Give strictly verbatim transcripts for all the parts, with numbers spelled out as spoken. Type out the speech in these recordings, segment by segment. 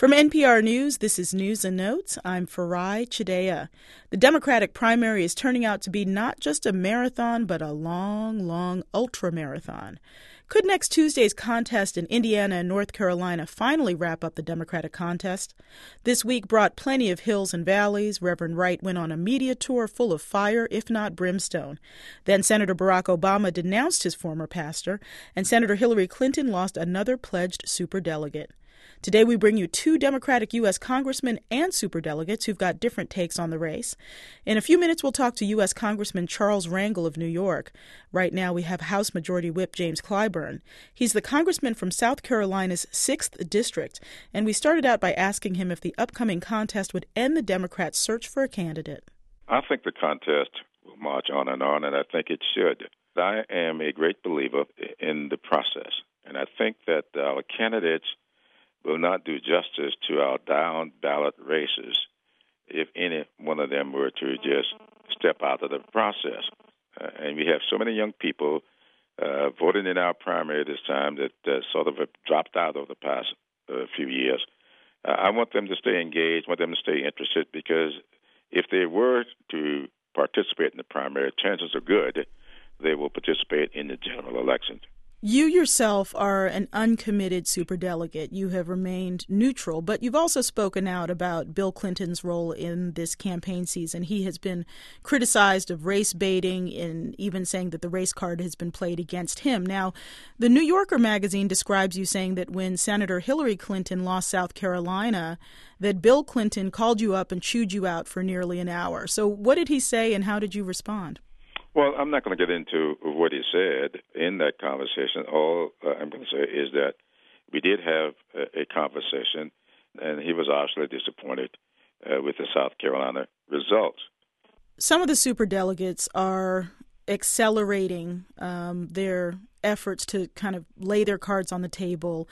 From N P R News, this is News and Notes. I'm Farai Chideya. The Democratic primary is turning out to be not just a marathon, but a long, long ultra-marathon. Could next Tuesday's contest in Indiana and North Carolina finally wrap up the Democratic contest? This week brought plenty of hills and valleys. Reverend Wright went on a media tour full of fire, if not brimstone. Then Senator Barack Obama denounced his former pastor, and Senator Hillary Clinton lost another pledged superdelegate. Today we bring you two Democratic U S congressmen and superdelegates who've got different takes on the race. In a few minutes we'll talk to U S Congressman Charles Rangel of New York. Right now we have House Majority Whip James Clyburn. He's the congressman from South Carolina's sixth District, and we started out by asking him if the upcoming contest would end the Democrats' search for a candidate. I think the contest will march on and on, and I think it should. I am a great believer in the process, and I think that our candidates will not do justice to our down-ballot races if any one of them were to just step out of the process. Uh, and we have so many young people uh, voting in our primary this time that uh, sort of have dropped out over the past uh, few years. Uh, I want them to stay engaged, want them to stay interested, because if they were to participate in the primary, chances are good they will participate in the general election. You yourself are an uncommitted superdelegate. You have remained neutral, but you've also spoken out about Bill Clinton's role in this campaign season. He has been criticized of race baiting and even saying that the race card has been played against him. Now, the New Yorker magazine describes you saying that when Senator Hillary Clinton lost South Carolina, that Bill Clinton called you up and chewed you out for nearly an hour. So what did he say and how did you respond? Well, I'm not going to get into what he said in that conversation. All uh, I'm going to say is that we did have a, a conversation, and he was obviously disappointed uh, with the South Carolina results. Some of the superdelegates are accelerating um, their efforts to kind of lay their cards on the table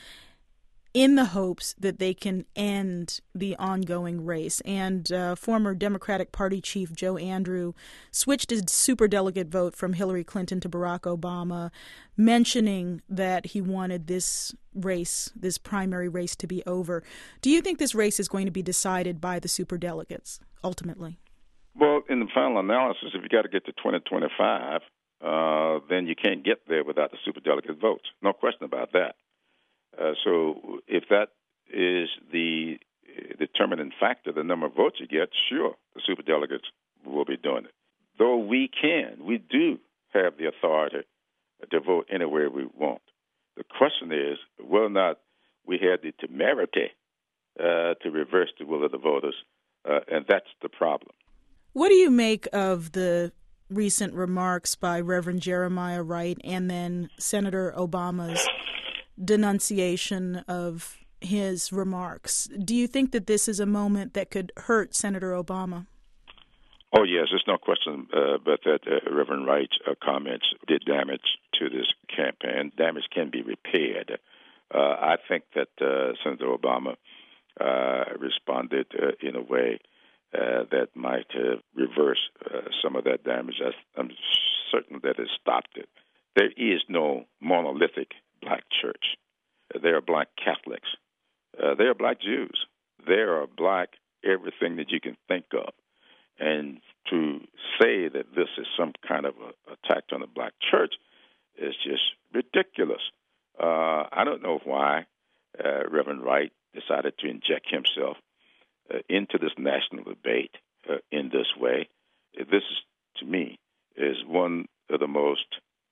in the hopes that they can end the ongoing race. And uh, former Democratic Party chief Joe Andrew switched his superdelegate vote from Hillary Clinton to Barack Obama, mentioning that he wanted this race, this primary race, to be over. Do you think this race is going to be decided by the superdelegates, ultimately? Well, in the final analysis, if you got to get to twenty twenty-five, uh, then you can't get there without the superdelegate votes. No question about that. Uh, so if that is the determining factor, the number of votes you get, sure, the superdelegates will be doing it. Though we can, we do have the authority to vote anywhere we want. The question is whether or not we have the temerity uh, to reverse the will of the voters, uh, and that's the problem. What do you make of the recent remarks by Reverend Jeremiah Wright and then Senator Obama's denunciation of his remarks? Do you think that this is a moment that could hurt Senator Obama? Oh, yes, there's no question uh, but that uh, Reverend Wright's uh, comments did damage to this campaign. Damage can be repaired. Uh, I think that uh, Senator Obama uh, responded uh, in a way uh, that might uh, reverse uh, some of that damage. I'm certain that it stopped it. There is no monolithic black church. There are black Catholics. Uh, there are black Jews. There are black everything that you can think of. And to say that this is some kind of a attack on the black church is just ridiculous. Uh, I don't know why uh, Reverend Wright decided to inject himself uh, into this national debate uh, in this way. This, is, to me, is one of the most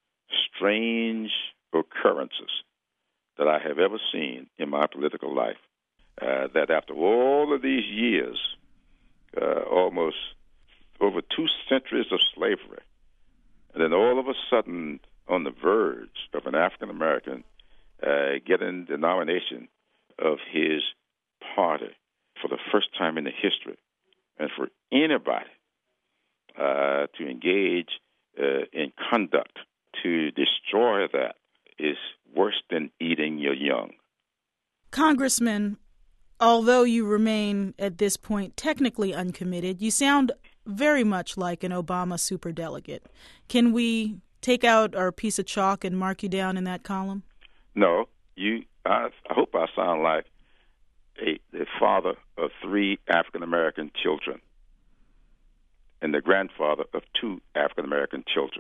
strange occurrences that I have ever seen in my political life, uh, that after all of these years, uh, almost over two centuries of slavery, and then all of a sudden on the verge of an African-American uh, getting the nomination of his party for the first time in the history, and for anybody uh, to engage uh, in conduct to destroy that is worse than eating your young. Congressman, although you remain at this point technically uncommitted, you sound very much like an Obama superdelegate. Can we take out our piece of chalk and mark you down in that column? No, you. I, I hope I sound like a, a father of three African-American children and the grandfather of two African-American children.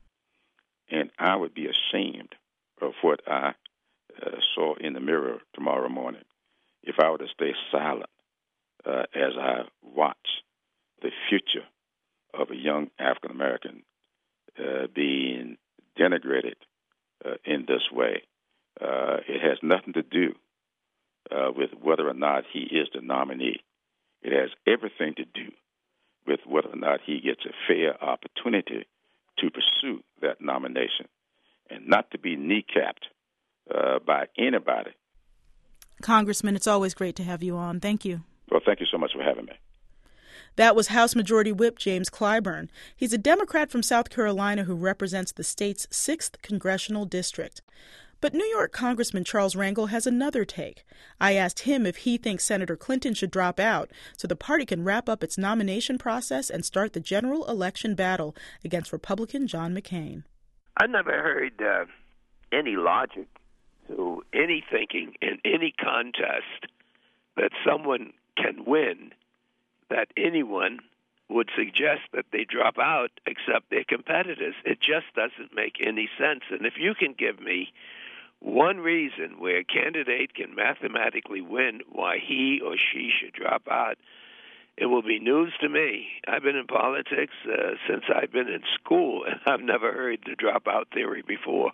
And I would be ashamed of what I uh, saw in the mirror tomorrow morning if I were to stay silent uh, as I watch the future of a young African-American uh, being denigrated uh, in this way. Uh, it has nothing to do uh, with whether or not he is the nominee. It has everything to do with whether or not he gets a fair opportunity to pursue that nomination and not to be kneecapped uh, by anybody. Congressman, it's always great to have you on. Thank you. Well, thank you so much for having me. That was House Majority Whip James Clyburn. He's a Democrat from South Carolina who represents the state's sixth congressional district. But New York Congressman Charles Rangel has another take. I asked him if he thinks Senator Clinton should drop out so the party can wrap up its nomination process and start the general election battle against Republican John McCain. I never heard uh, any logic to any thinking in any contest that someone can win that anyone would suggest that they drop out except their competitors. It just doesn't make any sense. And if you can give me one reason where a candidate can mathematically win why he or she should drop out, it will be news to me. I've been in politics uh, since I've been in school, and I've never heard the dropout theory before.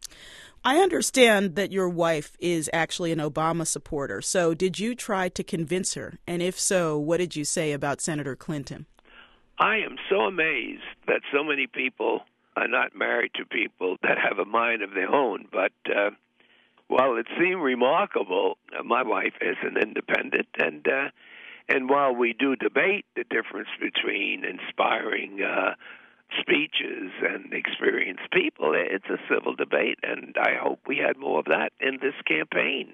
I understand that your wife is actually an Obama supporter. So did you try to convince her? And if so, what did you say about Senator Clinton? I am so amazed that so many people are not married to people that have a mind of their own. But uh, while it seemed remarkable, uh, my wife is an independent. And uh, and while we do debate the difference between inspiring uh speeches and experienced people, it's a civil debate, and I hope we had more of that in this campaign.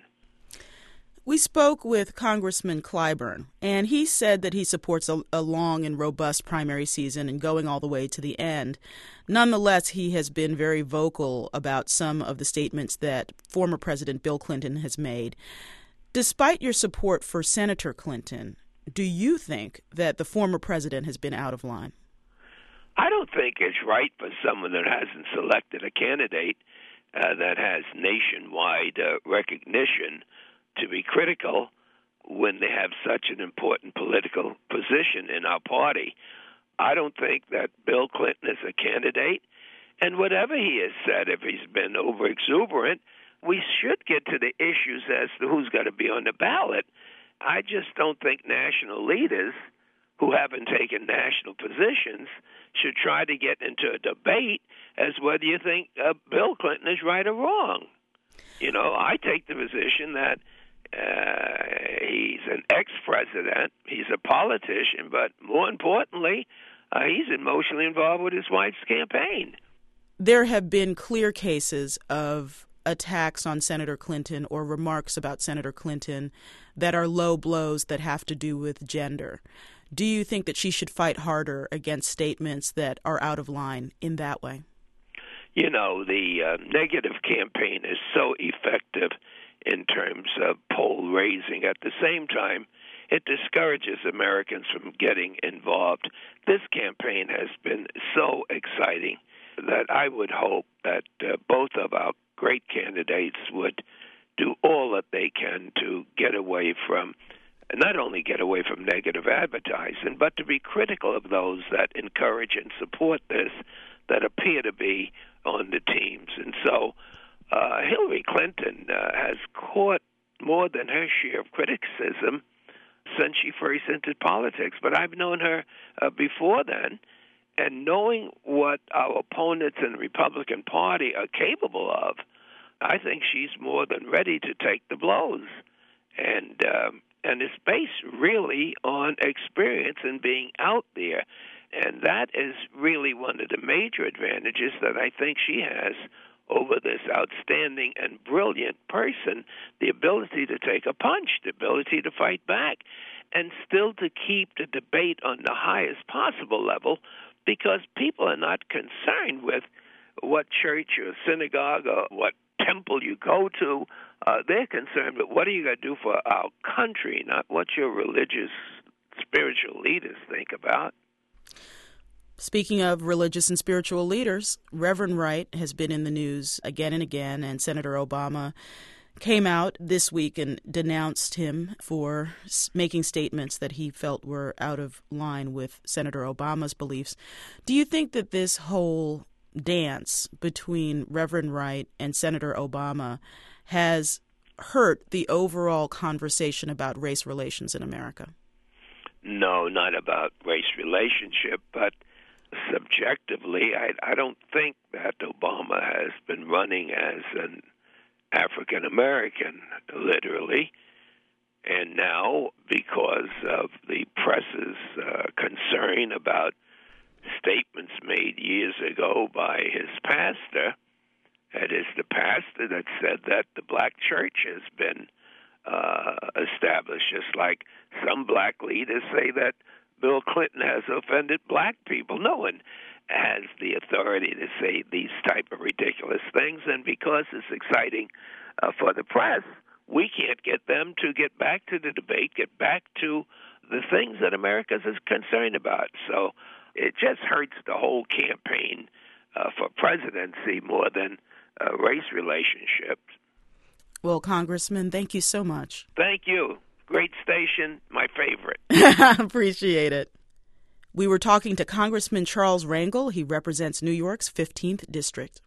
We spoke with Congressman Clyburn, and he said that he supports a, a long and robust primary season and going all the way to the end. Nonetheless, he has been very vocal about some of the statements that former President Bill Clinton has made. Despite your support for Senator Clinton, do you think that the former president has been out of line? I don't think it's right for someone that hasn't selected a candidate uh, that has nationwide uh, recognition to be critical when they have such an important political position in our party. I don't think that Bill Clinton is a candidate, and whatever he has said, if he's been over-exuberant, we should get to the issues as to who's going to be on the ballot. I just don't think national leaders who haven't taken national positions should try to get into a debate as whether you think uh, Bill Clinton is right or wrong. You know, I take the position that uh, he's an ex-president, he's a politician, but more importantly, uh, he's emotionally involved with his wife's campaign. There have been clear cases of attacks on Senator Clinton or remarks about Senator Clinton that are low blows that have to do with gender. Do you think that she should fight harder against statements that are out of line in that way? You know, the uh, negative campaign is so effective in terms of poll raising. At the same time, it discourages Americans from getting involved. This campaign has been so exciting that I would hope that uh, both of our great candidates would do all that they can to get away from not only get away from negative advertising, but to be critical of those that encourage and support this, that appear to be on the teams. And so uh, Hillary Clinton uh, has caught more than her share of criticism since she first entered politics. But I've known her uh, before then, and knowing what our opponents in the Republican Party are capable of, I think she's more than ready to take the blows. And um, and it's based really on experience and being out there. And that is really one of the major advantages that I think she has over this outstanding and brilliant person, the ability to take a punch, the ability to fight back, and still to keep the debate on the highest possible level, because people are not concerned with what church or synagogue or what temple you go to. Uh, they're concerned with what are you going to do for our country, not what your religious, spiritual leaders think about. Speaking of religious and spiritual leaders, Reverend Wright has been in the news again and again, and Senator Obama came out this week and denounced him for making statements that he felt were out of line with Senator Obama's beliefs. Do you think that this whole dance between Reverend Wright and Senator Obama has hurt the overall conversation about race relations in America? No, not about race relationship, but subjectively, I, I don't think that Obama has been running as an African American, literally. And now, because of the press's uh, concern about statements made years ago by his pastor, that is the pastor that said that the black church has been uh, established, just like some black leaders say that Bill Clinton has offended black people. No one has the authority to say these type of ridiculous things, and because it's exciting uh, for the press, we can't get them to get back to the debate, get back to the things that America is concerned about. So it just hurts the whole campaign uh, for presidency more than uh, race relationships. Well, Congressman, thank you so much. Thank you. Great station, my favorite. Appreciate it. We were talking to Congressman Charles Rangel. He represents New York's fifteenth District.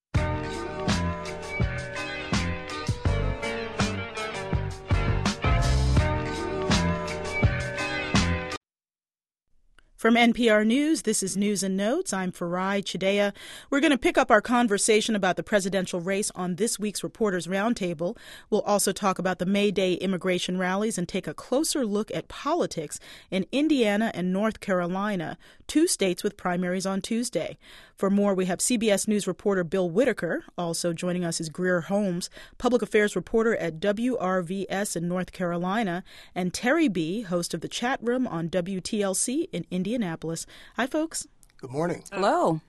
From N P R News, this is News and Notes. I'm Farai Chideya. We're going to pick up our conversation about the presidential race on this week's Reporters Roundtable. We'll also talk about the May Day immigration rallies and take a closer look at politics in Indiana and North Carolina, two states with primaries on Tuesday. For more, we have C B S News reporter Bill Whitaker. Also joining us is Greer Holmes, public affairs reporter at W R V S in North Carolina, and Terry B., host of the Chat Room on W T L C in Indianapolis. Hi, folks. Good morning. Hello.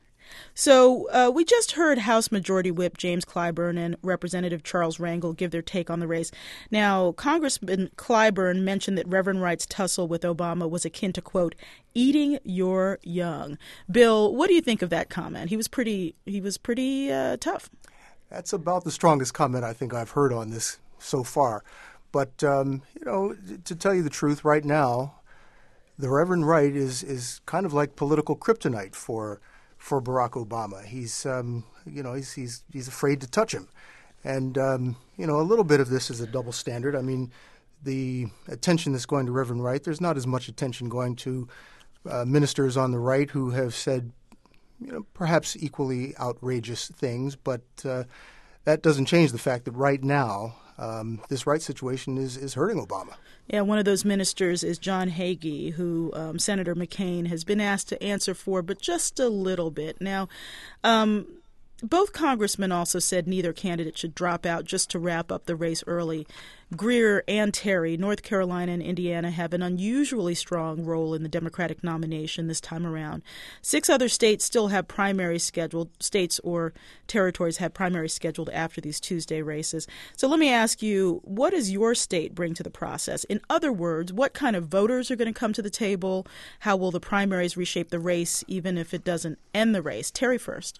So uh, we just heard House Majority Whip James Clyburn and Representative Charles Rangel give their take on the race. Now, Congressman Clyburn mentioned that Reverend Wright's tussle with Obama was akin to, quote, eating your young. Bill, what do you think of that comment? He was pretty, he was pretty uh, tough. That's about the strongest comment I think I've heard on this so far. But, um, you know, to tell you the truth, right now, the Reverend Wright is, is kind of like political kryptonite for for Barack Obama. He's, um, you know, he's, he's he's afraid to touch him. And, um, you know, a little bit of this is a double standard. I mean, the attention that's going to Reverend Wright, there's not as much attention going to uh, ministers on the right who have said, you know, perhaps equally outrageous things. But uh, that doesn't change the fact that right now, um, this Wright situation is, is hurting Obama. Yeah, one of those ministers is John Hagee, who um, Senator McCain has been asked to answer for, but just a little bit. Now, um, both congressmen also said neither candidate should drop out just to wrap up the race early. Greer and Terry, North Carolina and Indiana, have an unusually strong role in the Democratic nomination this time around. Six other states still have primaries scheduled. States or territories have primaries scheduled after these Tuesday races. So let me ask you, what does your state bring to the process? In other words, what kind of voters are going to come to the table? How will the primaries reshape the race, even if it doesn't end the race? Terry first.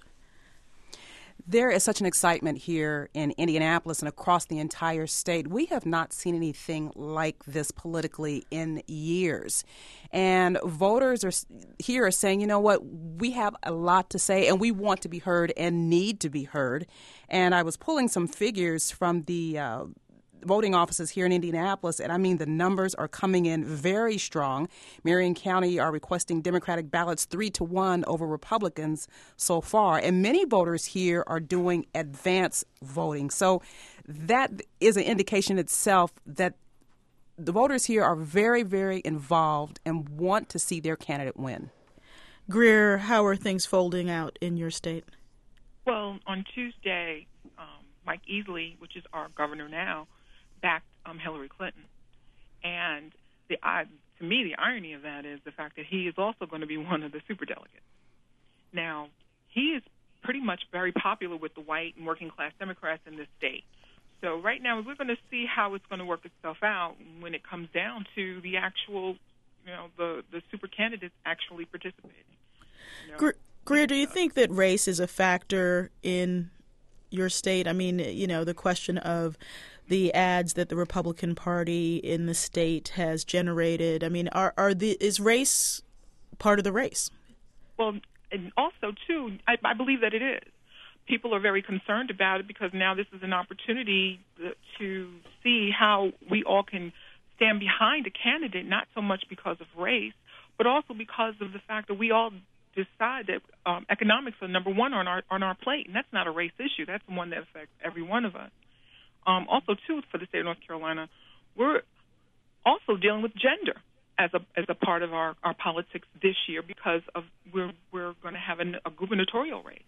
There is such an excitement here in Indianapolis and across the entire state. We have not seen anything like this politically in years. And voters are here are saying, you know what, we have a lot to say and we want to be heard and need to be heard. And I was pulling some figures from the uh, voting offices here in Indianapolis, and I mean the numbers are coming in very strong. Marion County are requesting Democratic ballots three to one over Republicans so far, and many voters here are doing advance voting. So that is an indication itself that the voters here are very, very involved and want to see their candidate win. Greer, how are things folding out in your state? Well, on Tuesday, um, Mike Easley, which is our governor now, backed um, Hillary Clinton. And the uh, to me, the irony of that is the fact that he is also going to be one of the superdelegates. Now, he is pretty much very popular with the white and working class Democrats in this state. So right now we're going to see how it's going to work itself out when it comes down to the actual, you know, the, the super candidates actually participating. You know? Gre- Greer, do you think that race is a factor in your state? I mean, you know, the question of the ads that the Republican Party in the state has generated. I mean, are are the is race part of the race? Well, and also too, I, I believe that it is. People are very concerned about it because now this is an opportunity to see how we all can stand behind a candidate, not so much because of race, but also because of the fact that we all decide that um, economics are number one on our on our plate, and that's not a race issue. That's one that affects every one of us. Um, also, too, for the state of North Carolina, we're also dealing with gender as a as a part of our, our politics this year because of we're we're going to have an, a gubernatorial race,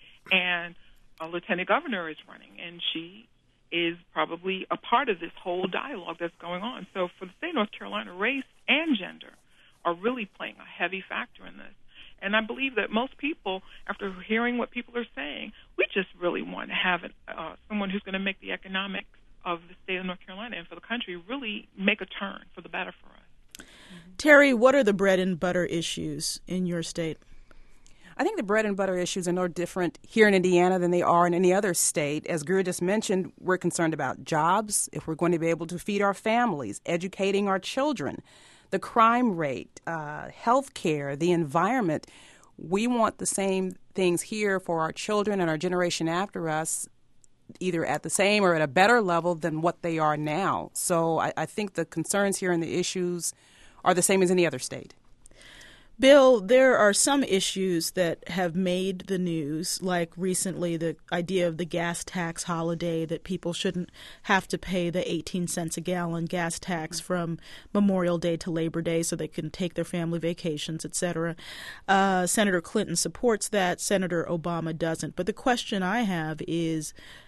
and a lieutenant governor is running, and she is probably a part of this whole dialogue that's going on. So for the state of North Carolina, race and gender are really playing a heavy factor in this. And I believe that most people, after hearing what people are saying, we just really want to have uh, someone who's going to make the economics of the state of North Carolina and for the country really make a turn for the better for us. Terry, what are the bread and butter issues in your state? I think the bread and butter issues are no different here in Indiana than they are in any other state. As Greer just mentioned, we're concerned about jobs, if we're going to be able to feed our families, educating our children, the crime rate, uh, health care, the environment. We want the same things here for our children and our generation after us, either at the same or at a better level than what they are now. So I, I think the concerns here and the issues are the same as any other state. Bill, there are some issues that have made the news, like recently the idea of the gas tax holiday, that people shouldn't have to pay the eighteen cents a gallon gas tax from Memorial Day to Labor Day so they can take their family vacations, et cetera. Uh, Senator Clinton supports that. Senator Obama doesn't. But the question I have is,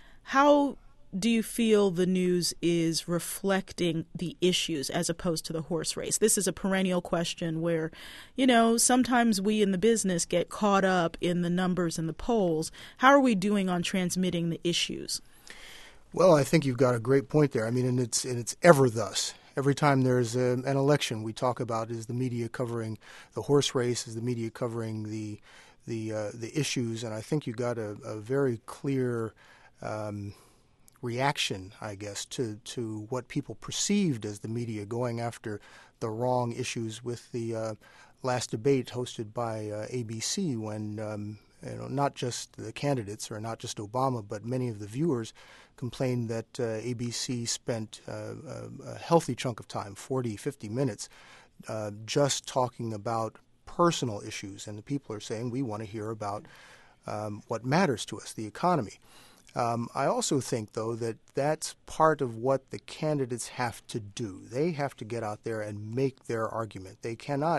how do you feel the news is reflecting the issues as opposed to the horse race? This is a perennial question where, you know, sometimes we in the business get caught up in the numbers and the polls. How are we doing on transmitting the issues? Well, I think you've got a great point there. I mean, and it's and it's ever thus. Every time there's a, an election, we talk about is the media covering the horse race, is the media covering the the uh, the issues, and I think you got a, a very clear Um, reaction, I guess, to, to what people perceived as the media going after the wrong issues with the uh, last debate hosted by uh, A B C when, um, you know, not just the candidates or not just Obama, but many of the viewers complained that uh, A B C spent uh, a, a healthy chunk of time, forty, fifty minutes, uh, just talking about personal issues. And the people are saying, we want to hear about um, what matters to us, the economy. Um, I also think, though, that that's part of what the candidates have to do. They have to get out there and make their argument. They cannot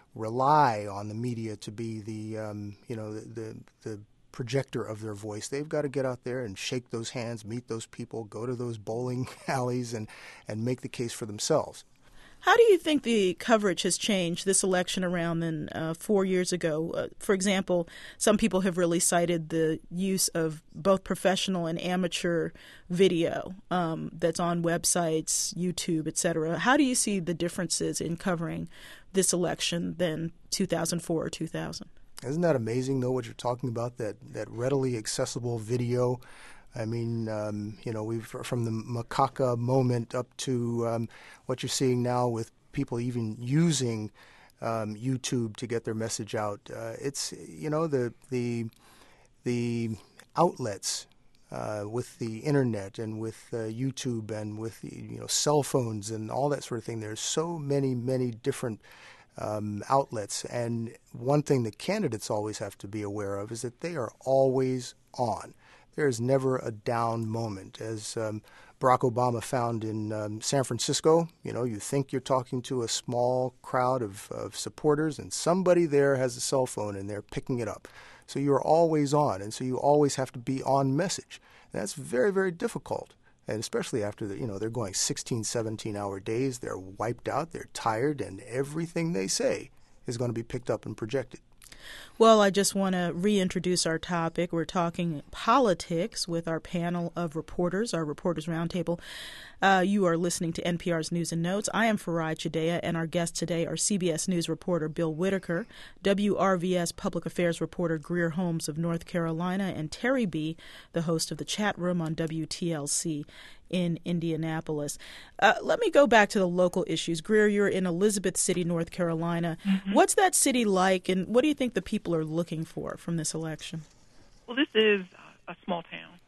rely on the media to be the, um, you know, the, the, the projector of their voice. They've got to get out there and shake those hands, meet those people, go to those bowling alleys, and, and make the case for themselves. How do you think the coverage has changed this election around than uh, four years ago? Uh, for example, some people have really cited the use of both professional and amateur video um, that's on websites, YouTube, et cetera. How do you see the differences in covering this election than two thousand four or two thousand? Isn't that amazing, though, what you're talking about, that, that readily accessible video? I mean, um, you know, we've from the macaca moment up to um, what you're seeing now with people even using um, YouTube to get their message out. Uh, it's, you know, the the the outlets uh, with the internet and with uh, YouTube and with, you know, cell phones and all that sort of thing. There's so many, many different um, outlets. And one thing that candidates always have to be aware of is that they are always on. There's never a down moment. As um, Barack Obama found in um, San Francisco, you know, you think you're talking to a small crowd of, of supporters, and somebody there has a cell phone and they're picking it up. So you're always on, and so you always have to be on message. And that's very, very difficult, and especially after, the, you know, they're going sixteen, seventeen-hour days. They're wiped out, they're tired, and everything they say is going to be picked up and projected. Well, I just want to reintroduce our topic. We're talking politics with our panel of reporters, our Reporters Roundtable. Uh, you are listening to N P R's News and Notes. I am Farai Chideya, and our guests today are C B S News reporter Bill Whitaker, W R V S Public Affairs reporter Greer Holmes of North Carolina, and Terry B., the host of the chat room on W T L C in Indianapolis. Uh, let me go back to the local issues. Greer, you're in Elizabeth City, North Carolina. Mm-hmm. What's that city like, and what do you think the people are looking for from this election? Well, this is a small town,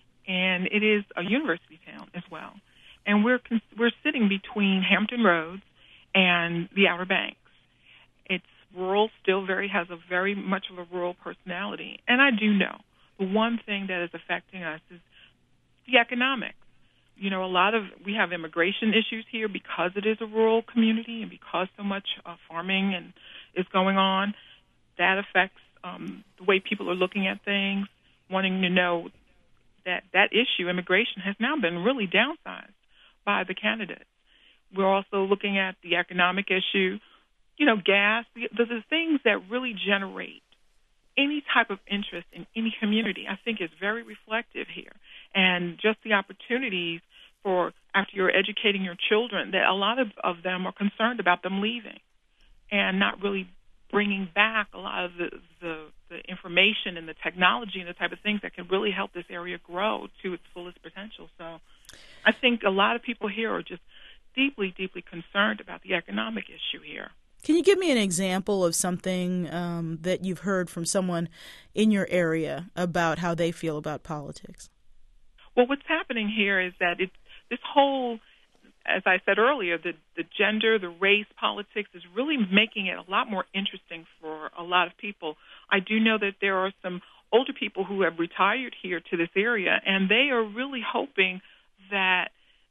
and it is a university town as well. And we're we're sitting between Hampton Roads and the Outer Banks. It's rural, still very has a very much of a rural personality. And I do know the one thing that is affecting us is the economics. You know, a lot of, we have immigration issues here because it is a rural community and because so much uh, farming and is going on. That affects um, the way people are looking at things, wanting to know that that issue, immigration, has now been really downsized by the candidates. We're also looking at the economic issue, you know, gas, the, the things that really generate any type of interest in any community, I think is very reflective here. And just the opportunities for, after you're educating your children, that a lot of, of them are concerned about them leaving and not really bringing back a lot of the, the, the information and the technology and the type of things that can really help this area grow to its fullest potential. So I think a lot of people here are just deeply, deeply concerned about the economic issue here. Can you give me an example of something um, that you've heard from someone in your area about how they feel about politics? Well, what's happening here is that it's this whole, as I said earlier, the, the gender, the race politics is really making it a lot more interesting for a lot of people. I do know that there are some older people who have retired here to this area, and they are really hoping that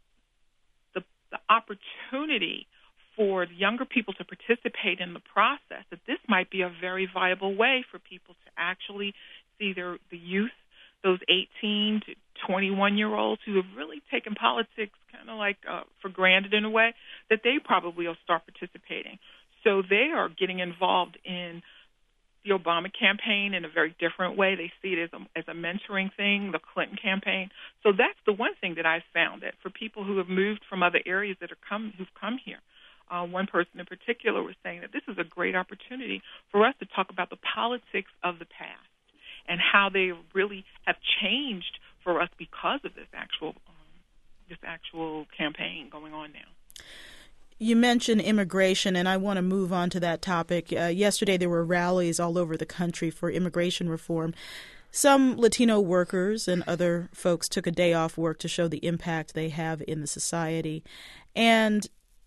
the, the opportunity for the younger people to participate in the process, that this might be a very viable way for people to actually see their the youth, those eighteen to twenty-one-year-olds who have really taken politics kind of like uh, for granted in a way, that they probably will start participating. So they are getting involved in the Obama campaign in a very different way. They see it as a, as a mentoring thing, the Clinton campaign. So that's the one thing that I've found, that for people who have moved from other areas that are come who've come here, Uh, one person in particular was saying that this is a great opportunity for us to talk about the politics of the past and how they really have changed for us because of this actual um, this actual campaign going on now. You mentioned immigration, and I want to move on to that topic. Uh, yesterday there were rallies all over the country for immigration reform. Some Latino workers and other folks took a day off work to show the impact they have in the society. And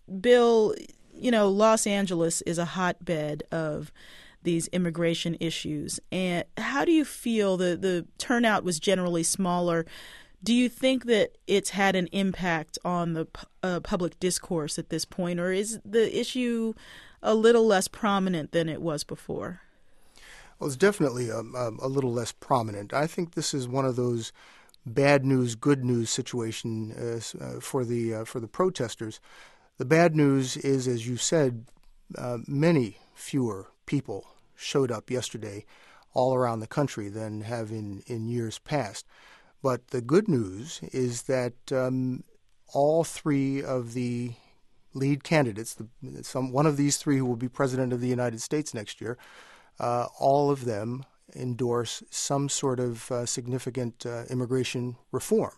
Bill, you know, Los Angeles is a hotbed of these immigration issues. And how do you feel the, the turnout was generally smaller? Do you think that it's had an impact on the uh, public discourse at this point, or is the issue a little less prominent than it was before? Well, it's definitely a, a little less prominent. I think this is one of those bad news, good news situation uh, for the uh, for the protesters. The bad news is, as you said, uh, many fewer people showed up yesterday all around the country than have in, in years past. But the good news is that um, all three of the lead candidates, the, some one of these three who will be president of the United States next year, uh, all of them endorse some sort of uh, significant uh, immigration reform.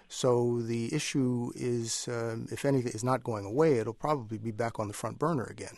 So the issue is, um, if anything, is not going away. It'll probably be back on the front burner again.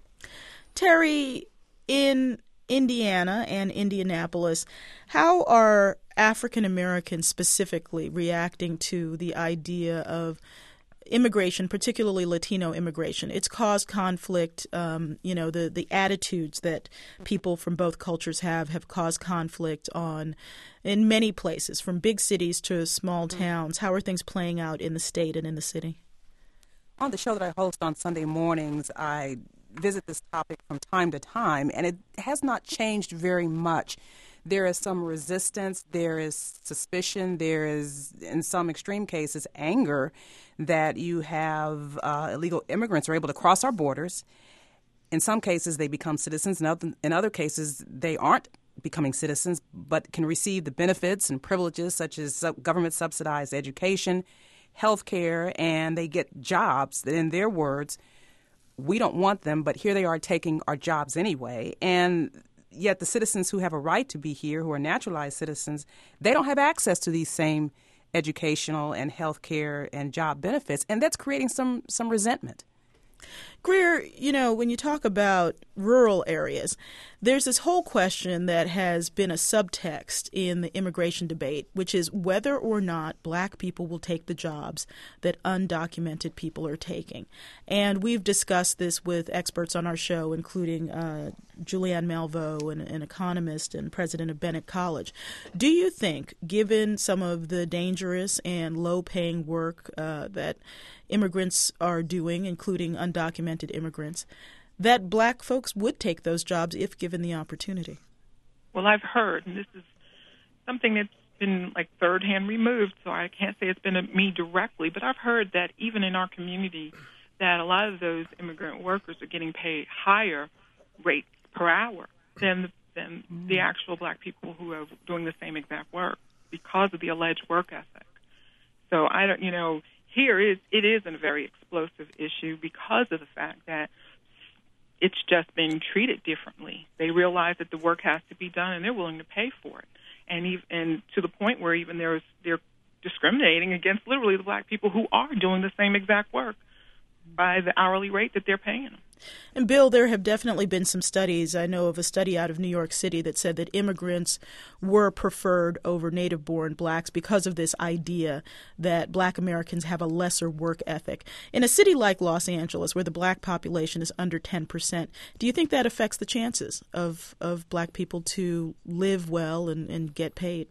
Terry, in Indiana and Indianapolis, how are African Americans specifically reacting to the idea of immigration, particularly Latino immigration? It's caused conflict. Um, you know, the, the attitudes that people from both cultures have have caused conflict on in many places, from big cities to small towns. How are things playing out in the state and in the city? On the show that I host on Sunday mornings, I visit this topic from time to time, and it has not changed very much. There is some resistance, there is suspicion, there is, in some extreme cases, anger that you have uh, illegal immigrants are able to cross our borders in some cases, they become citizens. In other, in other cases, they aren't becoming citizens, but can receive the benefits and privileges such as government-subsidized education, health care, and they get jobs that, in their words, we don't want them, but here they are taking our jobs anyway. And yet the citizens who have a right to be here, who are naturalized citizens, they don't have access to these same educational and health care and job benefits, and that's creating some some resentment. Greer, you know, when you talk about rural areas, there's this whole question that has been a subtext in the immigration debate, which is whether or not black people will take the jobs that undocumented people are taking. And we've discussed this with experts on our show, including uh, Julianne Malveaux, an, an economist and president of Bennett College. Do you think, given some of the dangerous and low-paying work uh, that immigrants are doing, including undocumented immigrants, that black folks would take those jobs if given the opportunity? Well, I've heard, and this is something that's been like third-hand removed, so I can't say it's been a, me directly, but I've heard that even in our community that a lot of those immigrant workers are getting paid higher rates per hour than the, than the actual black people who are doing the same exact work because of the alleged work ethic. So I don't, you know, here is it is a very explosive issue because of the fact that it's just being treated differently. They realize that the work has to be done, and they're willing to pay for it. And even, and to the point where even there's they're discriminating against literally the black people who are doing the same exact work by the hourly rate that they're paying them. And Bill, there have definitely been some studies. I know of a study out of New York City that said that immigrants were preferred over native-born blacks because of this idea that black Americans have a lesser work ethic. In a city like Los Angeles, where the black population is under ten percent, do you think that affects the chances of, of black people to live well and, and get paid?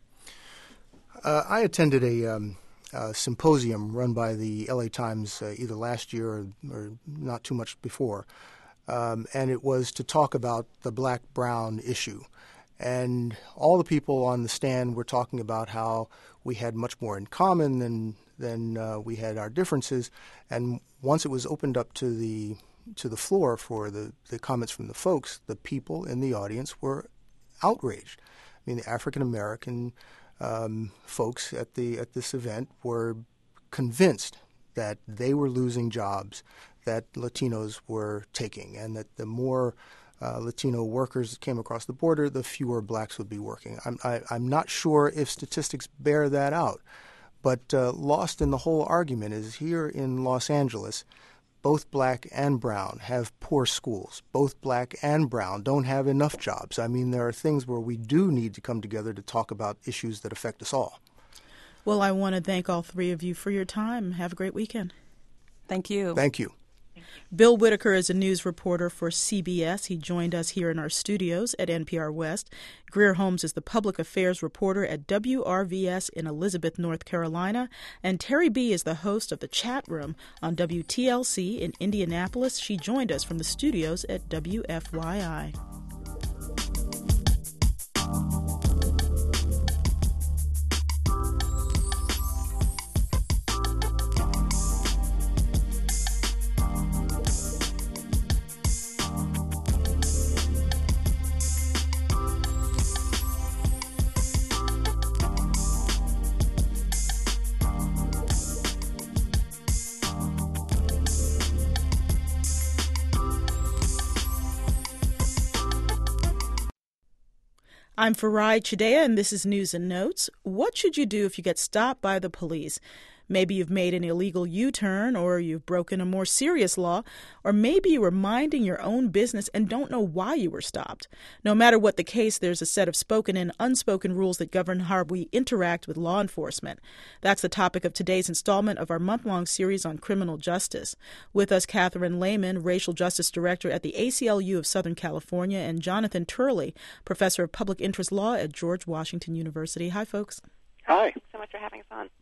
Uh, I attended a... Um Uh, symposium run by the L A Times uh, either last year or, or not too much before, um, and it was to talk about the black-brown issue. And all the people on the stand were talking about how we had much more in common than than uh, we had our differences. And once it was opened up to the to the floor for the, the comments from the folks, the people in the audience were outraged. I mean, the African American Um, folks at the at this event were convinced that they were losing jobs that Latinos were taking, and that the more uh, Latino workers came across the border, the fewer blacks would be working. I'm, I, I'm not sure if statistics bear that out, but uh, lost in the whole argument is here in Los Angeles, both black and brown have poor schools. Both black and brown don't have enough jobs. I mean, there are things where we do need to come together to talk about issues that affect us all. Well, I want to thank all three of you for your time. Have a great weekend. Thank you. Thank you. Bill Whitaker is a news reporter for C B S. He joined us here in our studios at N P R West. Greer Holmes is the public affairs reporter at W R V S in Elizabeth, North Carolina. And Terry B. is the host of The Chat Room on W T L C in Indianapolis. She joined us from the studios at W F Y I. I'm Farai Chidea, and this is News and Notes. What should you do if you get stopped by the police? Maybe you've made an illegal U-turn, or you've broken a more serious law, or maybe you were minding your own business and don't know why you were stopped. No matter what the case, there's a set of spoken and unspoken rules that govern how we interact with law enforcement. That's the topic of today's installment of our month-long series on criminal justice. With us, Catherine Lehman, Racial Justice Director at the A C L U of Southern California, and Jonathan Turley, Professor of Public Interest Law at George Washington University. Hi, folks. Hi. Thanks so much for having us on.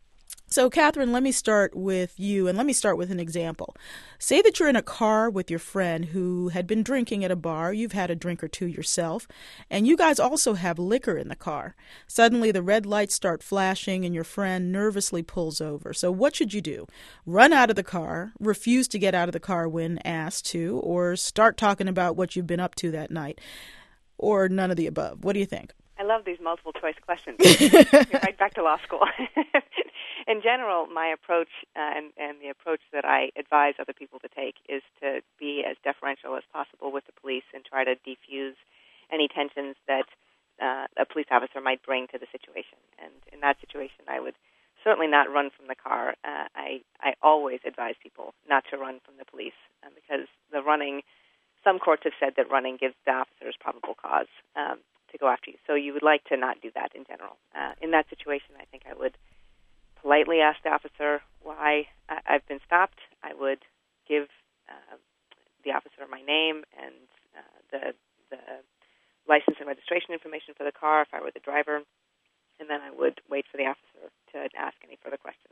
So, Catherine, let me start with you, and let me start with an example. Say that you're in a car with your friend who had been drinking at a bar. You've had a drink or two yourself, and you guys also have liquor in the car. Suddenly, the red lights start flashing, and your friend nervously pulls over. So what should you do? Run out of the car, refuse to get out of the car when asked to, or start talking about what you've been up to that night, or none of the above? What do you think? I love these multiple choice questions. You're right back to law school. In general, my approach uh, and, and the approach that I advise other people to take is to be as deferential as possible with the police and try to defuse any tensions that uh, a police officer might bring to the situation. And in that situation, I would certainly not run from the car. Uh, I, I always advise people not to run from the police uh, because the running, some courts have said that running gives the officers probable cause um, to go after you. So you would like to not do that in general. Uh, in that situation, I think I would politely ask the officer why I- I've been stopped. I would give uh, the officer my name and uh, the, the license and registration information for the car if I were the driver, and then I would wait for the officer to ask any further questions.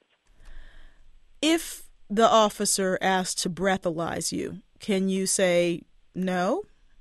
If the officer asks to breathalyze you, can you say no?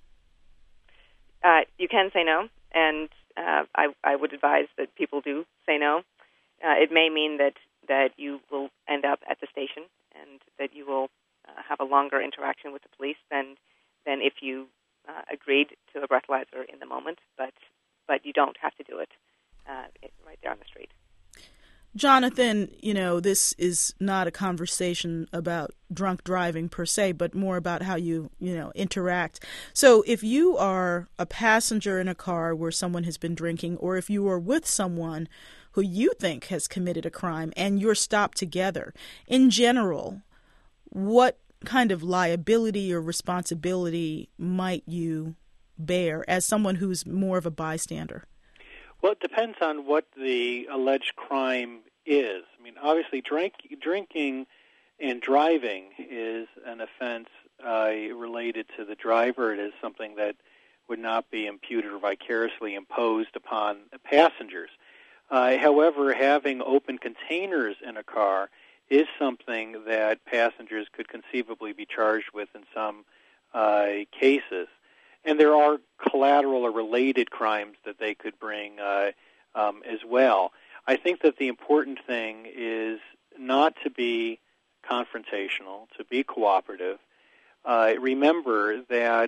Uh, you can say no, and uh, I, I would advise that people do say no. Uh, it may mean that, that you will end up at the station and that you will uh, have a longer interaction with the police than than if you uh, agreed to a breathalyzer in the moment, but but you don't have to do it uh, right there on the street. Jonathan, you know, this is not a conversation about drunk driving per se, but more about how you, you know, interact. So if you are a passenger in a car where someone has been drinking, or if you are with someone who you think has committed a crime and you're stopped together, in general, what kind of liability or responsibility might you bear as someone who's more of a bystander? Well, it depends on what the alleged crime is. I mean, obviously, drink, drinking and driving is an offense uh, related to the driver. It is something that would not be imputed or vicariously imposed upon passengers. Uh, however, having open containers in a car is something that passengers could conceivably be charged with in some uh, cases. And there are collateral or related crimes that they could bring uh, um, as well. I think that the important thing is not to be confrontational, to be cooperative. Uh, remember that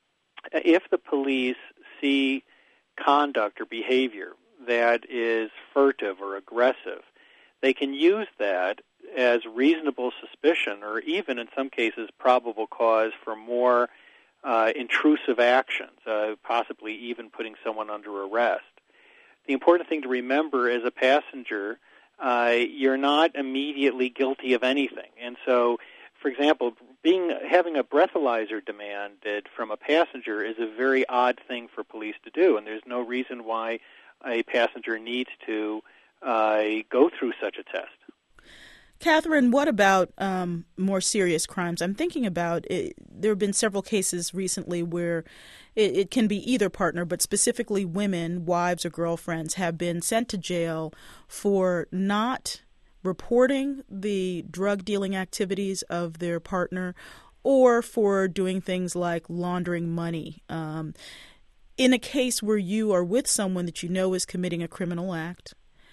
if the police see conduct or behavior that is furtive or aggressive, they can use that as reasonable suspicion or even in some cases probable cause for more Uh, intrusive actions, uh, possibly even putting someone under arrest. The important thing to remember as a passenger, uh, you're not immediately guilty of anything. And so, for example, being having a breathalyzer demanded from a passenger is a very odd thing for police to do, and there's no reason why a passenger needs to uh, go through such a test. Catherine, what about um, more serious crimes? I'm thinking about it, there have been several cases recently where it, it can be either partner, but specifically women, wives or girlfriends, have been sent to jail for not reporting the drug dealing activities of their partner or for doing things like laundering money. Um, in a case where you are with someone that you know is committing a criminal act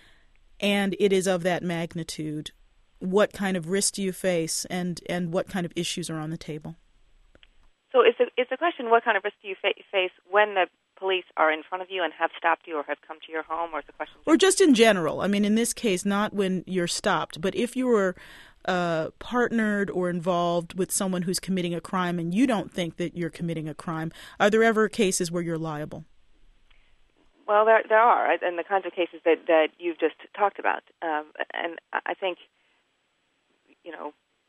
and it is of that magnitude, what kind of risk do you face, and, and what kind of issues are on the table? So it's a, it's a question, what kind of risk do you fa- face when the police are in front of you and have stopped you or have come to your home, or is the question... Or just in general. I mean, in this case, not when you're stopped, but if you were uh, partnered or involved with someone who's committing a crime and you don't think that you're committing a crime, are there ever cases where you're liable? Well, there there are, and the kinds of cases that, that you've just talked about. Um, and I think... You know,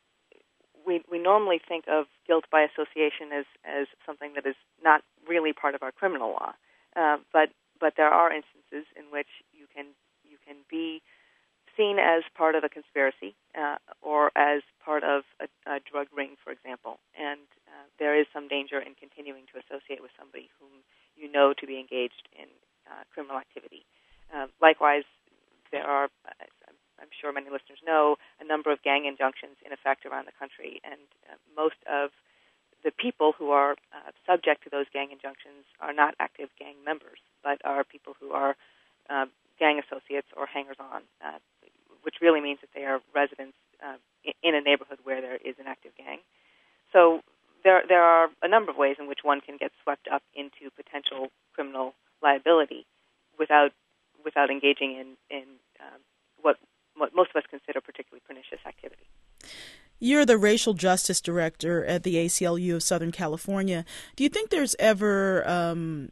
we we normally think of guilt by association as, as something that is not really part of our criminal law, uh, but but there are instances in which you can you can be seen as part of a conspiracy uh, or as part of a, a drug ring, for example, and uh, there is some danger in continuing to associate with somebody whom you know to be engaged in uh, criminal activity. Uh, likewise, there are. I'm sure many listeners gang injunctions in effect around the country, and uh, most of the people who are uh, subject to those gang injunctions are not active gang members, but are people who are uh, gang associates or hangers-on, uh, which really means that they are residents uh, in a neighborhood where there is an active gang. So there, there are a number of ways in which one can get swept up into potential criminal liability without without engaging in, in um, what, what most of us consider particularly pernicious activity. You're the Racial Justice Director at the A C L U of Southern California. Do you think there's ever um,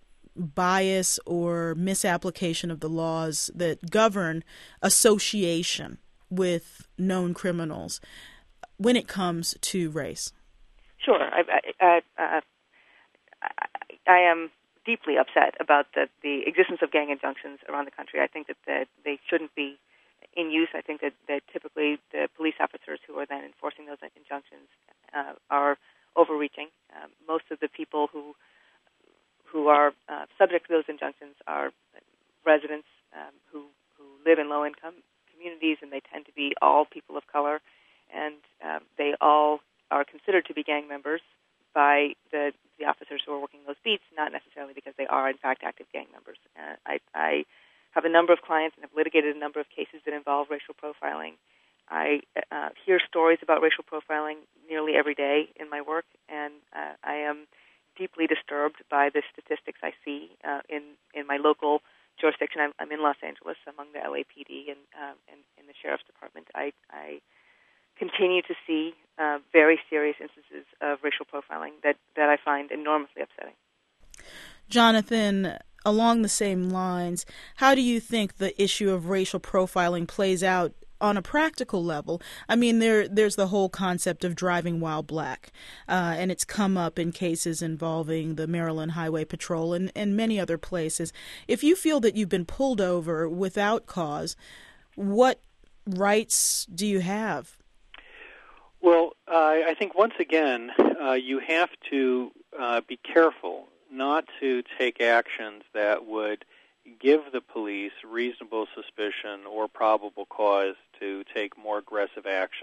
bias or misapplication of the laws that govern association with known criminals when it comes to race? Sure. I, I, I, I, I am deeply upset about the, the existence of gang injunctions around the country. I think that the, they shouldn't be in use. I think that, that typically the police officers who are then enforcing those injunctions uh, are overreaching. Um, most of the people who who are uh, subject to those injunctions are residents um, who, who live in low-income communities, and they tend to be all people of color, and um, they all are considered to be gang members by the, the officers who are working those beats, not necessarily because they are, in fact, active gang members. Uh, I, I have a number of clients and have litigated a number of cases that involve racial profiling. I uh, hear stories about racial profiling nearly every day in my work, and uh, I am deeply disturbed by the statistics I see uh, in, in my local jurisdiction. I'm, I'm in Los Angeles among the L A P D and, um, and, and the Sheriff's Department. I, I continue to see uh, very serious instances of racial profiling that, that I find enormously upsetting. Jonathan, along the same lines, how do you think the issue of racial profiling plays out on a practical level? I mean, there there's the whole concept of driving while black, uh, and it's come up in cases involving the Maryland Highway Patrol and, and many other places. If you feel that you've been pulled over without cause, what rights do you have? Well, uh, I think once again, uh, you have to uh, be careful not to take actions that would give the police reasonable suspicion or probable cause to take more aggressive action.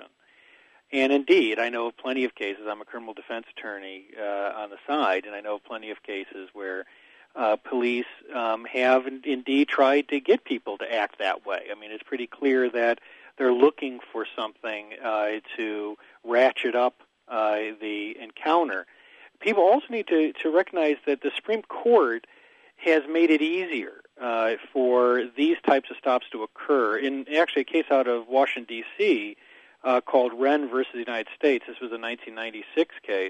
And indeed, I know of plenty of cases. I'm a criminal defense attorney uh, on the side, and I know of plenty of cases where uh, police um, have in- indeed tried to get people to act that way. I mean, it's pretty clear that they're looking for something uh, to ratchet up uh, the encounter. People also need to, to recognize that the Supreme Court has made it easier uh, for these types of stops to occur. In actually a case out of Washington, D C, uh, called Wren versus the United States, this was a nineteen ninety-six case,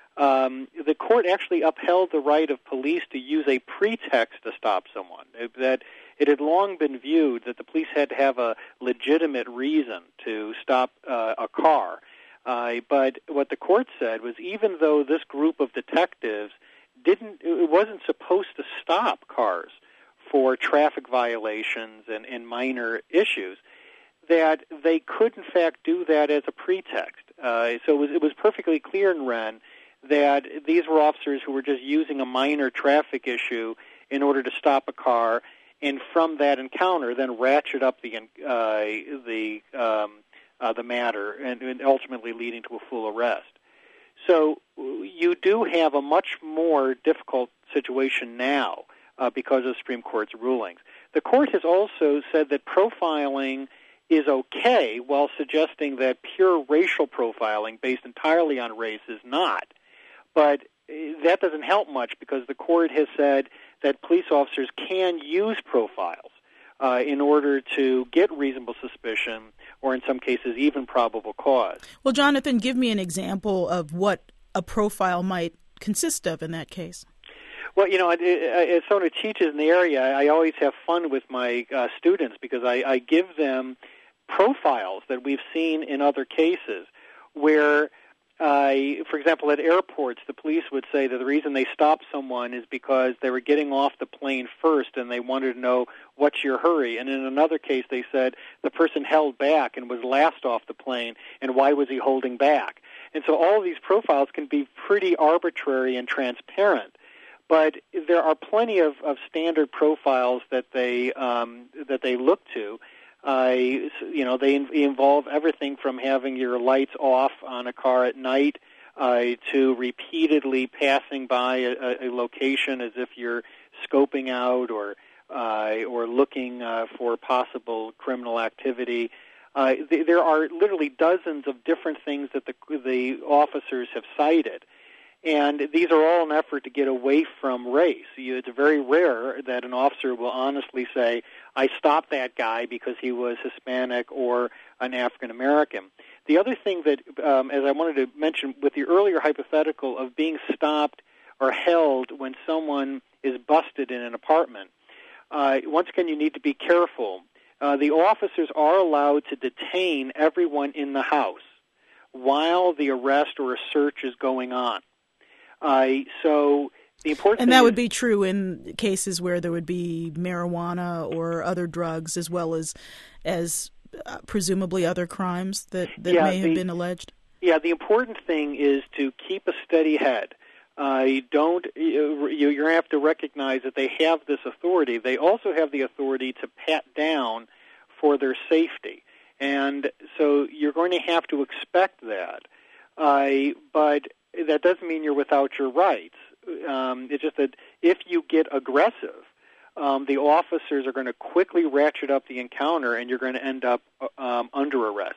um, the court actually upheld the right of police to use a pretext to stop someone. It, that it had long been viewed that the police had to have a legitimate reason to stop uh, a car. Uh, but what the court said was even though this group of detectives didn't, it wasn't supposed to stop cars for traffic violations and, and minor issues, that they could in fact do that as a pretext. Uh, so it was, it was perfectly clear in Wren that these were officers who were just using a minor traffic issue in order to stop a car, and from that encounter then ratchet up the uh, the um, uh, the matter, and, and ultimately leading to a full arrest. So you do have a much more difficult situation now uh, because of the Supreme Court's rulings. The court has also said that profiling is okay while suggesting that pure racial profiling based entirely on race is not. But that doesn't help much because the court has said that police officers can use profiles uh, in order to get reasonable suspicion or in some cases even probable cause. Well, Jonathan, give me an example of what a profile might consist of in that case. Well, you know, as someone who teaches in the area, I always have fun with my uh, students because I, I give them profiles that we've seen in other cases where, uh, for example, at airports, the police would say that the reason they stopped someone is because they were getting off the plane first and they wanted to know, what's your hurry? And in another case, they said the person held back and was last off the plane, and why was he holding back? And so all of these profiles can be pretty arbitrary and transparent. But there are plenty of, of standard profiles that they um, that they look to. Uh, you know, they involve everything from having your lights off on a car at night uh, to repeatedly passing by a, a location as if you're scoping out or uh, or looking uh, for possible criminal activity. Uh, th- there are literally dozens of different things that the the officers have cited. And these are all an effort to get away from race. You, it's very rare that an officer will honestly say, I stopped that guy because he was Hispanic or an African American. The other thing that, um, as I wanted to mention with the earlier hypothetical of being stopped or held when someone is busted in an apartment, uh, once again, you need to be careful. Uh, the officers are allowed to detain everyone in the house while the arrest or a search is going on. Uh, so the important and thing that is, would be true in cases where there would be marijuana or other drugs, as well as as uh, presumably other crimes that, that yeah, may have the, been alleged. Yeah, the important thing is to keep a steady head. Uh, you don't you, you're going to have to recognize that they have this authority. They also have the authority to pat down for their safety, and so you're going to have to expect that. Uh, but that doesn't mean you're without your rights. Um, it's just that if you get aggressive, um, the officers are going to quickly ratchet up the encounter, and you're going to end up um, under arrest.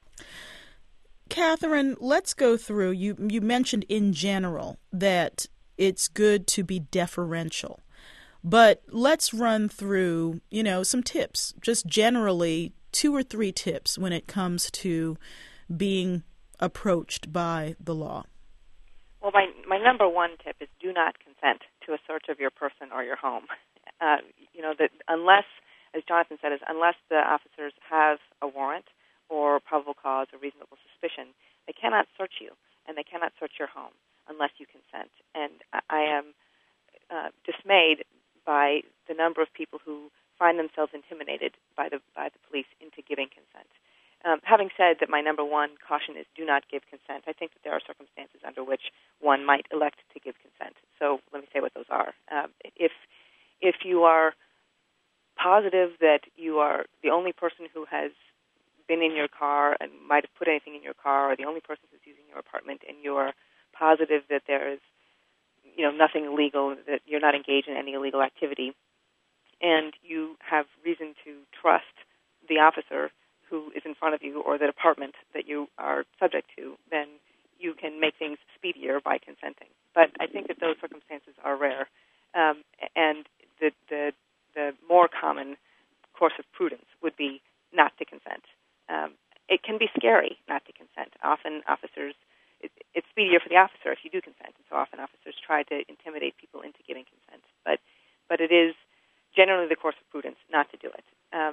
Catherine, let's go through. You you mentioned in general that it's good to be deferential, but let's run through, you know, some tips. Just generally, two or three tips when it comes to being approached by the law. Well, my, my number one tip is do not consent to a search of your person or your home. Uh, you know, that unless, as Jonathan said, is unless the officers have a warrant or probable cause or reasonable suspicion, they cannot search you, and they cannot search your home unless you consent. And I am uh, dismayed by the number of people who find themselves intimidated by the by the police into giving consent. Um, having said that, my number one caution is do not give consent. I think that there are circumstances under which one might elect to give consent. So let me say what those are. Um, if if you are positive that you are the only person who has been in your car and might have put anything in your car, or the only person who's using your apartment, and you are positive that there is, you know, nothing illegal, that you're not engaged in any illegal activity, and you have reason to trust the officer who is in front of you or the department that you are subject to, then you can make things speedier by consenting. But I think that those circumstances are rare, um, and the, the the more common course of prudence would be not to consent. Um, it can be scary not to consent. Often officers, it, it's speedier for the officer if you do consent, and so often officers try to intimidate people into giving consent. But but it is generally the course of prudence not to do it. Um,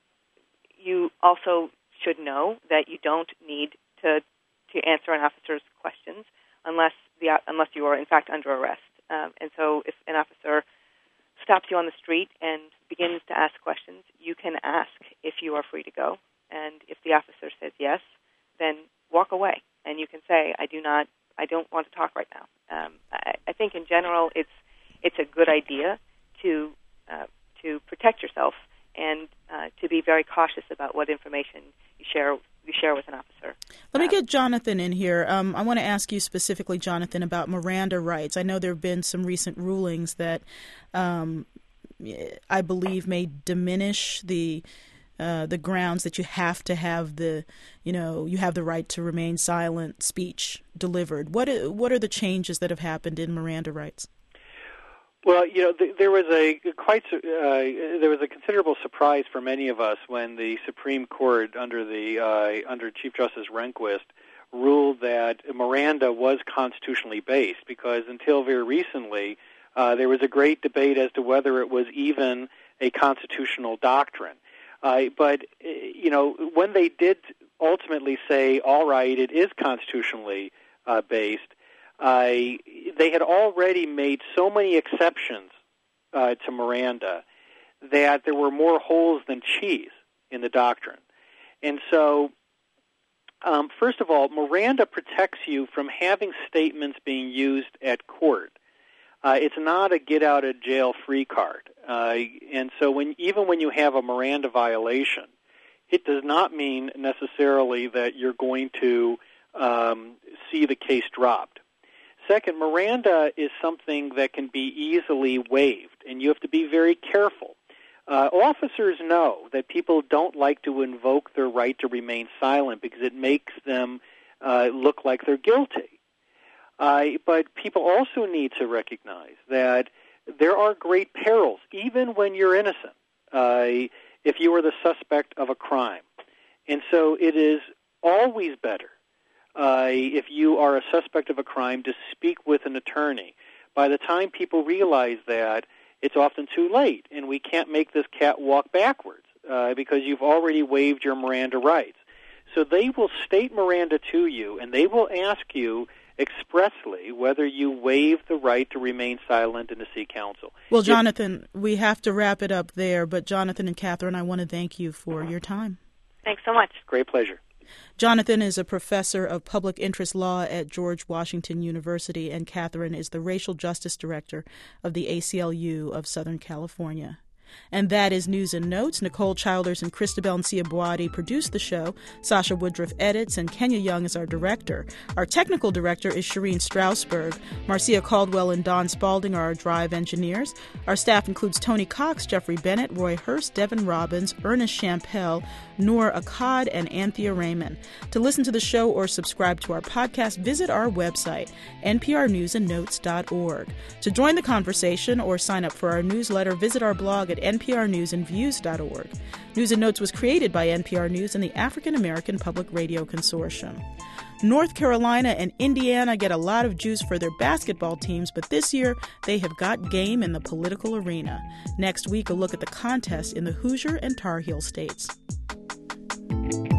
you also should know that you don't need to to answer an officer's questions unless the unless you are in fact under arrest. Um, and so if an officer stops you on the street and begins to ask questions, you can ask if you are free to go. And if the officer says yes, then walk away. And you can say, I do not, I don't want to talk right now. Um, I, I think in general, it's it's a good idea to uh, to protect yourself and uh, to be very cautious about what information you share you share with an officer. Let me get Jonathan in here. Um, I want to ask you specifically, Jonathan, about Miranda rights. I know there have been some recent rulings that um, I believe may diminish the uh, the grounds that you have to have the, you know, you have the right to remain silent speech delivered. What what are the changes that have happened in Miranda rights? Well, you know, th- there was a quite uh, there was a considerable surprise for many of us when the Supreme Court, under the uh, under Chief Justice Rehnquist, ruled that Miranda was constitutionally based. Because until very recently, uh, there was a great debate as to whether it was even a constitutional doctrine. Uh, but you know, when they did ultimately say, "All right, it is constitutionally uh, based," Uh, they had already made so many exceptions uh, to Miranda that there were more holes than cheese in the doctrine. And so, um, first of all, Miranda protects you from having statements being used at court. Uh, it's not a get-out-of-jail-free card. Uh, and so when even when you have a Miranda violation, it does not mean necessarily that you're going to um, see the case dropped. Second, Miranda is something that can be easily waived, and you have to be very careful. Uh, officers know that people don't like to invoke their right to remain silent because it makes them uh, look like they're guilty. Uh, but people also need to recognize that there are great perils, even when you're innocent, uh, if you are the suspect of a crime. And so it is always better, uh, if you are a suspect of a crime, to speak with an attorney. By the time people realize that, it's often too late, and we can't make this cat walk backwards uh, because you've already waived your Miranda rights. So they will state Miranda to you, and they will ask you expressly whether you waive the right to remain silent and to seek counsel. Well, Jonathan, if, we have to wrap it up there, but Jonathan and Catherine, I want to thank you for your time. Thanks so much. Great pleasure. Jonathan is a professor of public interest law at George Washington University, and Catherine is the racial justice director of the A C L U of Southern California. And that is News and Notes. Nicole Childers and Christabel Nsiabuadi produced the show. Sasha Woodruff edits, and Kenya Young is our director. Our technical director is Shireen Strausberg. Marcia Caldwell and Don Spalding are our drive engineers. Our staff includes Tony Cox, Jeffrey Bennett, Roy Hurst, Devin Robbins, Ernest Champel, Noor Akkad, and Anthea Raymond. To listen to the show or subscribe to our podcast, visit our website, n p r news and notes dot org. To join the conversation or sign up for our newsletter, visit our blog at n p r news and views dot org. News and Notes was created by N P R News and the African American Public Radio Consortium. North Carolina and Indiana get a lot of juice for their basketball teams, but this year they have got game in the political arena. Next week, a look at the contest in the Hoosier and Tar Heel states.